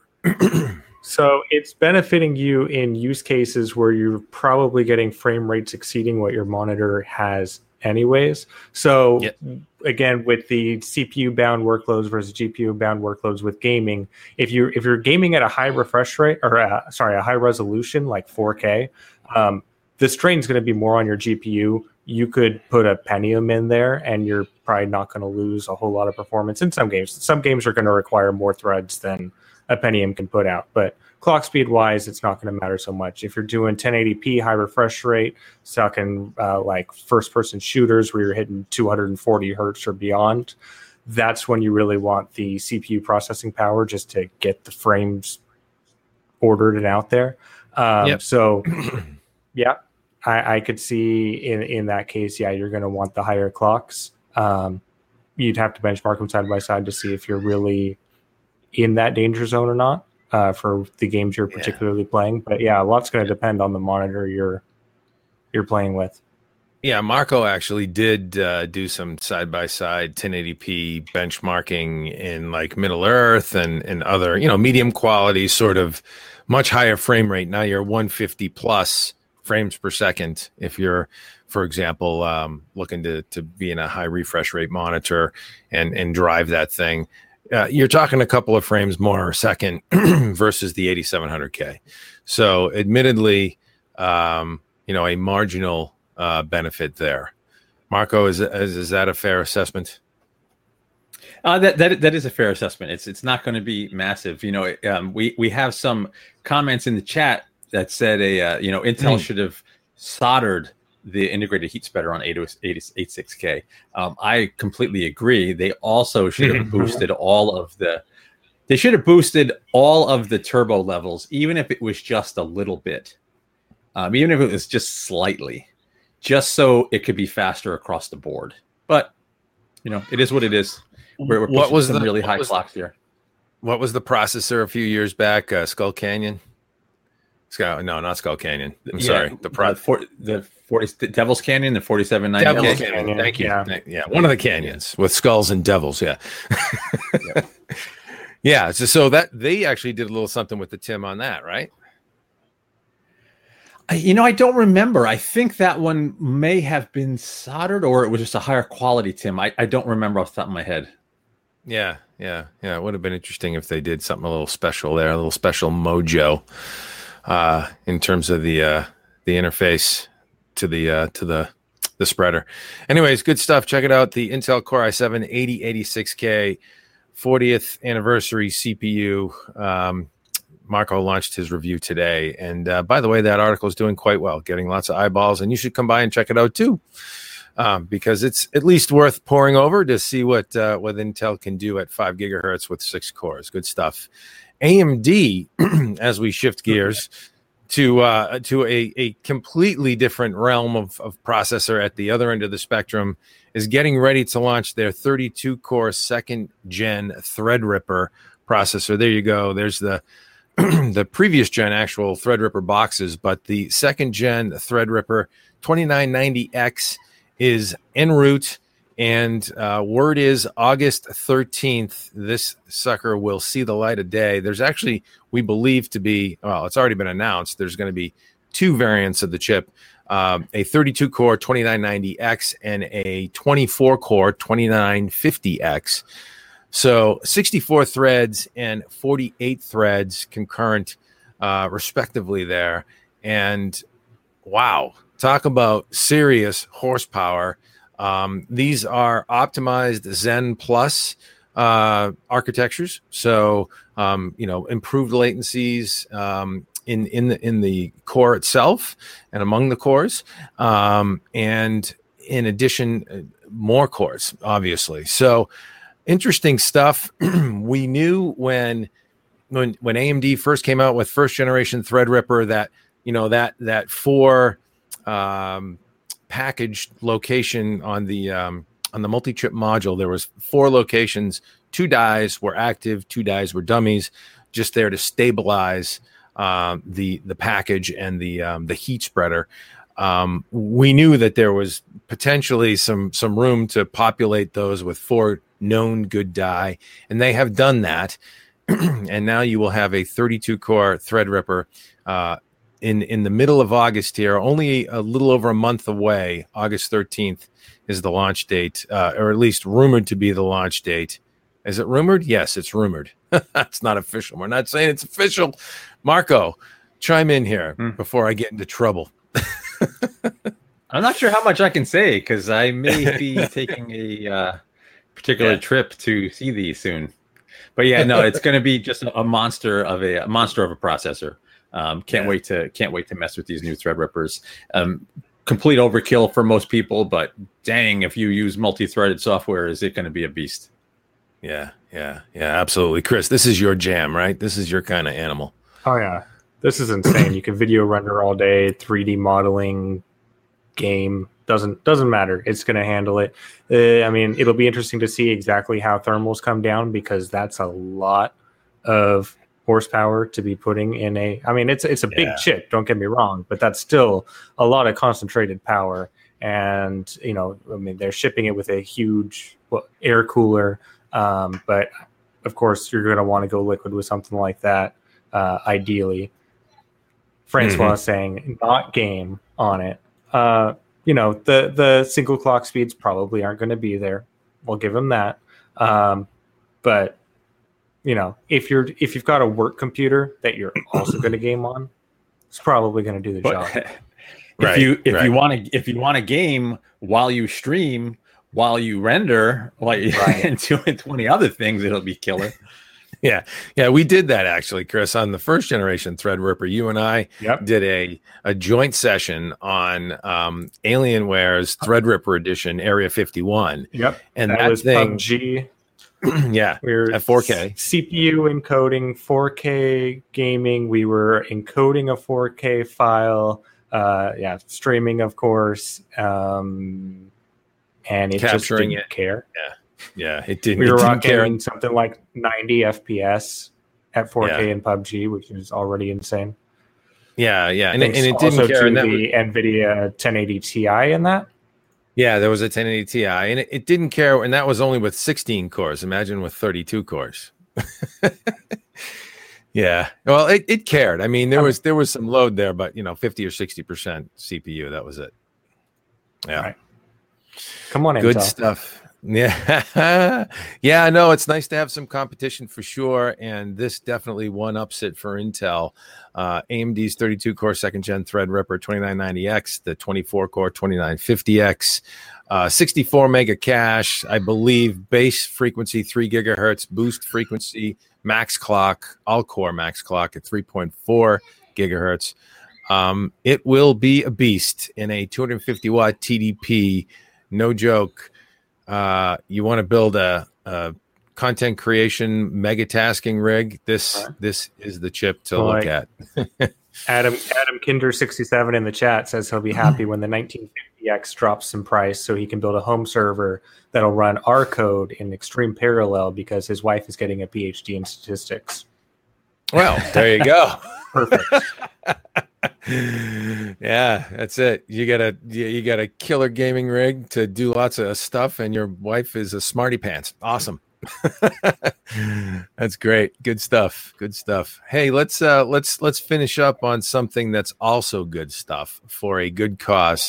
So it's benefiting you in use cases where you're probably getting frame rates exceeding what your monitor has anyways. So yep. Again, with the C P U bound workloads versus G P U bound workloads with gaming, if you if you're gaming at a high refresh rate or a, sorry, a high resolution like four K, um, the strain is going to be more on your G P U. You could put a Pentium in there and you're probably not going to lose a whole lot of performance in some games. Some games are going to require more threads than a Pentium can put out, but clock speed wise, it's not going to matter so much. If you're doing ten eighty p high refresh rate, talking uh, like first person shooters where you're hitting two hundred forty hertz or beyond, that's when you really want the C P U processing power just to get the frames ordered and out there. Um, yep. So, yeah, I, I could see in, in that case, yeah, you're going to want the higher clocks. Um, you'd have to benchmark them side by side to see if you're really in that danger zone or not. Uh, for the games you're particularly yeah. playing, but yeah, a lot's going to depend on the monitor you're you're playing with. Yeah, Marco actually did uh, do some side by side ten eighty p benchmarking in like Middle Earth and and other, you know, medium quality, sort of much higher frame rate. Now you're one fifty plus frames per second if you're, for example, um, looking to to be in a high refresh rate monitor and and drive that thing. Uh, you're talking a couple of frames more a second versus the eighty-seven hundred K. So admittedly, um, you know, a marginal uh, benefit there. Marco, is, is is that a fair assessment? Uh, that that that is a fair assessment. It's it's not going to be massive. You know, um, we we have some comments in the chat that said a uh, you know Intel mm. should have soldered the integrated heat spreader on eighty-six K. Um, I completely agree. They also should have boosted all of the, they should have boosted all of the turbo levels, even if it was just a little bit, um, even if it was just slightly, just so it could be faster across the board. But, you know, it is what it is. We're, we're what was some the, really high was, clocks here. What was the processor a few years back? Uh, Skull Canyon? Skull, no, not Skull Canyon. I'm yeah, sorry. The, pro- uh, for, the forty the Devil's Canyon, the forty-seven ninety. Devil's Canyon. Canyon. Thank you. Yeah. yeah, one of the canyons with skulls and devils. Yeah, yep. yeah. So, so that they actually did a little something with the Tim on that, right? I, you know, I don't remember. I think that one may have been soldered, or it was just a higher quality Tim. I, I don't remember off the top of my head. Yeah, yeah, yeah. It would have been interesting if they did something a little special there, a little special mojo uh, in terms of the uh, the interface to the uh, to the the spreader. Anyways, good stuff. Check it out. The Intel Core i seven eighty eighty-six K fortieth anniversary C P U. Um, Marco launched his review today, and uh, by the way, that article is doing quite well, getting lots of eyeballs, and you should come by and check it out too, um, because it's at least worth poring over to see what uh, what Intel can do at five gigahertz with six cores. Good stuff. A M D, as we shift gears to uh, to a, a completely different realm of, of processor at the other end of the spectrum, is getting ready to launch their thirty-two core second gen Threadripper processor. There you go. There's the the previous gen actual Threadripper boxes, but the second gen Threadripper twenty-nine ninety X is en route. And uh, word is August thirteenth, this sucker will see the light of day. There's actually, we believe to be, well, it's already been announced, there's going to be two variants of the chip, um, a thirty-two core twenty-nine ninety X and a twenty-four core twenty-nine fifty X. So sixty-four threads and forty-eight threads concurrent uh, respectively there. And wow, talk about serious horsepower. Um, these are optimized Zen Plus uh, architectures. So, um, you know, improved latencies um, in, in, the, in the core itself and among the cores. Um, and in addition, more cores, obviously. So interesting stuff. We knew when, when, when A M D first came out with first generation Threadripper that, you know, that, that four, um, packaged location on the um, on the multi-chip module. There was four locations. Two dies were active, two dies were dummies, just there to stabilize uh, the the package and the um, the heat spreader. Um, we knew that there was potentially some some room to populate those with four known good die, and they have done that. And now you will have a thirty-two core Threadripper uh, in in the middle of August here, only a little over a month away. August thirteenth is the launch date, uh, or at least rumored to be the launch date. Is it rumored? Yes, it's rumored. It's not official. We're not saying it's official. Marco, chime in here mm. before I get into trouble. I'm not sure how much I can say because I may be taking a uh, particular yeah. trip to see these soon. But yeah, no, it's going to be just a monster of a, a monster of a processor. Um, can't yeah. wait to can't wait to mess with these new Threadrippers. Um, complete overkill for most people, but dang, if you use multi-threaded software, is it going to be a beast? Yeah, yeah, yeah, absolutely. Chris, this is your jam, right? This is your kind of animal. Oh yeah, this is insane. You can video render all day, three D modeling, game doesn't doesn't matter. It's going to handle it. Uh, I mean, it'll be interesting to see exactly how thermals come down because that's a lot of horsepower to be putting in a I mean it's it's a big yeah. chip, don't get me wrong, but that's still a lot of concentrated power. And you know, I mean, they're shipping it with a huge well, air cooler, um, but of course you're going to want to go liquid with something like that, uh, ideally. Francois mm-hmm. saying not game on it. Uh, you know, the the single clock speeds probably aren't going to be there. We'll give him that, um, but you know, if you're if you've got a work computer that you're also going to game on, it's probably going to do the but, job. If right, you if right. you want to if you want to game while you stream, while you render, like right. and doing twenty other things, it'll be killer. Yeah, yeah, we did that actually, Chris, on the first generation Threadripper. You and I yep. did a a joint session on um, Alienware's Threadripper edition, Area fifty-one. Yep, and that, that was thing. P U B G. Yeah, we were at four K. C P U encoding four K gaming. We were encoding a four K file. Uh, yeah, streaming, of course. Um, and it Capturing just didn't it. care. Yeah, yeah, it didn't. We were it didn't rocking care. something like ninety F P S at four K Yeah. in P U B G, which is already insane. Yeah, yeah, and, and Thanks it didn't also care. to And that the was, NVIDIA ten eighty Ti in that. yeah, there was a ten eighty Ti, and it, it didn't care, and that was only with sixteen cores. Imagine with thirty-two cores. Yeah, well, it, it cared. I mean, there was there was some load there, but you know, fifty or sixty percent C P U. That was it. Yeah, right. Come on, good Intel. stuff. Yeah, yeah. No, it's nice to have some competition for sure, and this definitely one ups it for Intel. Uh, A M D's thirty-two core second gen Threadripper twenty-nine ninety X, the twenty-four core twenty-nine fifty X, uh, sixty-four mega cache, I believe, base frequency three gigahertz, boost frequency max clock, all core max clock at three point four gigahertz. Um, it will be a beast in a two hundred fifty watt T D P. No joke. Uh, you want to build a, a content creation mega tasking rig? This right. this is the chip to well, look like at. Adam Adam Kinder sixty-seven in the chat says he'll be happy when the nineteen fifty X drops in price, so he can build a home server that'll run our code in extreme parallel because his wife is getting a P H D in statistics. Well, there you go. Perfect. Yeah, that's it. You got a you, you got a killer gaming rig to do lots of stuff, and your wife is a smarty pants. Awesome. That's great. Good stuff. Good stuff. Hey, let's uh let's let's finish up on something that's also good stuff for a good cause.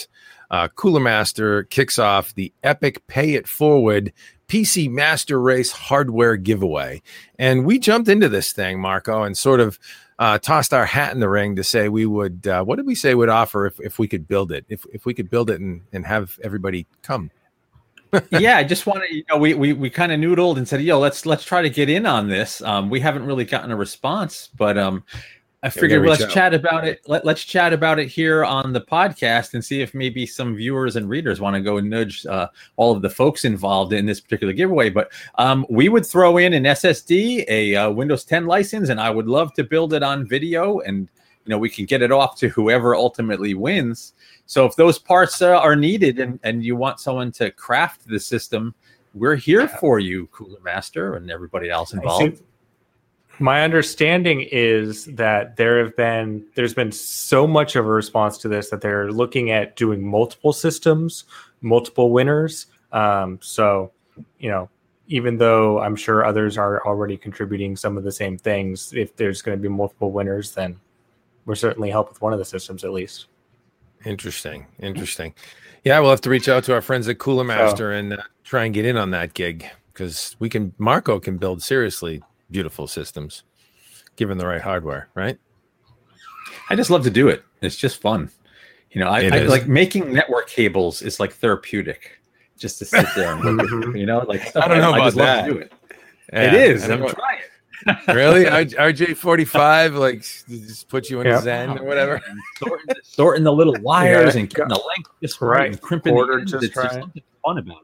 uh, Cooler Master kicks off the epic Pay It Forward P C Master Race hardware giveaway. And we jumped into this thing, Marco, and sort of uh, tossed our hat in the ring to say we would, uh, what did we say would offer if, if we could build it, if if we could build it and, and have everybody come? Yeah, I just want to, you know, we we, we kind of noodled and said, yo, let's let's try to get in on this. Um, we haven't really gotten a response, but um, I figured well, let's out. chat about it. Let, let's chat about it here on the podcast and see if maybe some viewers and readers want to go and nudge uh, all of the folks involved in this particular giveaway. But um, we would throw in an S S D, a uh, Windows ten license, and I would love to build it on video, and you know we can get it off to whoever ultimately wins. So if those parts uh, are needed and, and you want someone to craft the system, we're here for you, Cooler Master, and everybody else involved. My understanding is that there have been there's been so much of a response to this that they're looking at doing multiple systems, multiple winners. Um, so, you know, even though I'm sure others are already contributing some of the same things, if there's going to be multiple winners, then we'll certainly help with one of the systems at least. Interesting. Interesting. Yeah, we'll have to reach out to our friends at Cooler Master so, and uh, try and get in on that gig, because we can, Marco can build seriously beautiful systems given the right hardware, right? I just love to do it. It's just fun. You know, I, I like making network cables is like therapeutic, just to sit there and look at, you know, like stuff I don't know I, about I just that. Love to do it. Yeah, it is. I'm know. trying. Really? R J forty-five, like just put you in yeah. a Zen or whatever? Sorting, sorting the little wires yeah. and getting the length just right. and crimping Order, the just It's try. just something fun about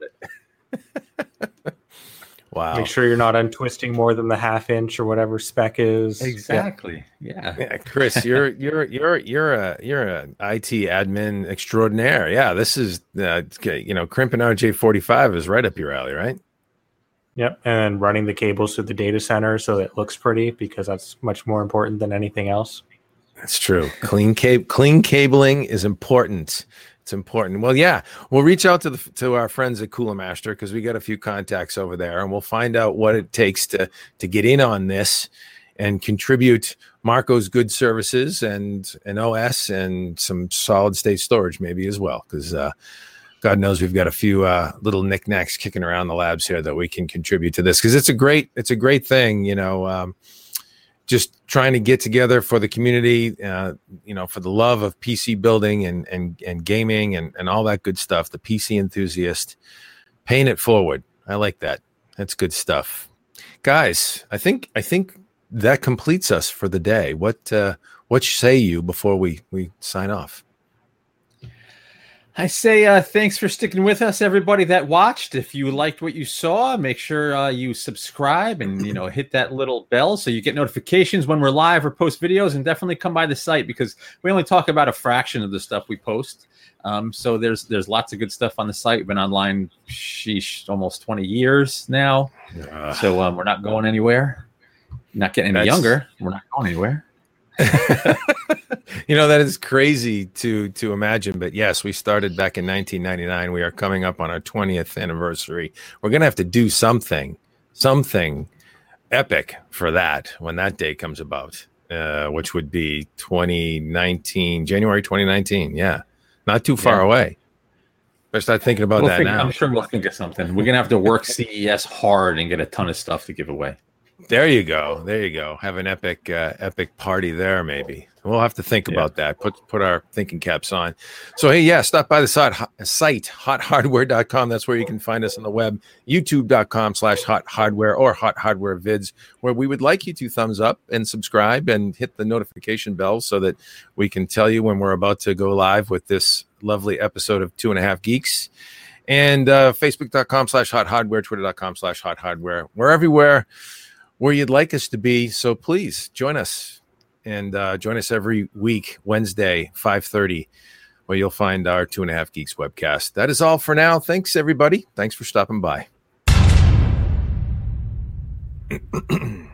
it. Wow. Make sure you're not untwisting more than the half inch or whatever spec is. Exactly. Yeah. Yeah, Chris, you're you're you're you're a you're a I T admin extraordinaire. Yeah, this is uh, you know, crimping R J forty-five is right up your alley, right? Yep, and running the cables through the data center so that it looks pretty, because that's much more important than anything else. That's true. Clean cable, clean cabling is important. It's important. Well, yeah, we'll reach out to the to our friends at Cooler Master, because we got a few contacts over there, and we'll find out what it takes to to get in on this and contribute Marco's good services and an O S and some solid state storage maybe as well, because uh, God knows we've got a few uh, little knickknacks kicking around the labs here that we can contribute to this, because it's a great it's a great thing, you know. Um, just trying to get together for the community, uh, you know, for the love of P C building and and and gaming and, and all that good stuff. The P C enthusiast, paying it forward. I like that. That's good stuff, guys. I think I think that completes us for the day. What uh, what say you before we we sign off? I say uh, thanks for sticking with us, everybody that watched. If you liked what you saw, make sure uh, you subscribe and, you know, hit that little bell so you get notifications when we're live or post videos, and definitely come by the site, because we only talk about a fraction of the stuff we post. Um, so there's there's lots of good stuff on the site. We've been online, sheesh, almost twenty years now. Uh, so um, we're not going anywhere. Not getting any younger. We're not going anywhere. You know, that is crazy to to imagine, but yes, we started back in nineteen ninety-nine. We are coming up on our twentieth anniversary. We're gonna have to do something something epic for that when that day comes about, uh which would be twenty nineteen, January twenty nineteen. Yeah, not too far yeah. away. Better start thinking about we'll that think, now. I'm sure we'll think of something. We're gonna have to work C E S hard and get a ton of stuff to give away. There you go. There you go. Have an epic, uh, epic party there. Maybe we'll have to think yeah. about that. Put put our thinking caps on. So hey, yeah, stop by the site, site hot hardware dot com. That's where you can find us on the web. YouTube dot com slash hot hardware or Hot Hardware Vids, where we would like you to thumbs up and subscribe and hit the notification bell so that we can tell you when we're about to go live with this lovely episode of Two and a Half Geeks. And uh, Facebook dot com slash hot hardware, Twitter dot com slash hot hardware. We're everywhere where you'd like us to be. So please join us and uh, join us every week, Wednesday, five thirty, where you'll find our Two and a Half Geeks webcast. That is all for now. Thanks, everybody. Thanks for stopping by.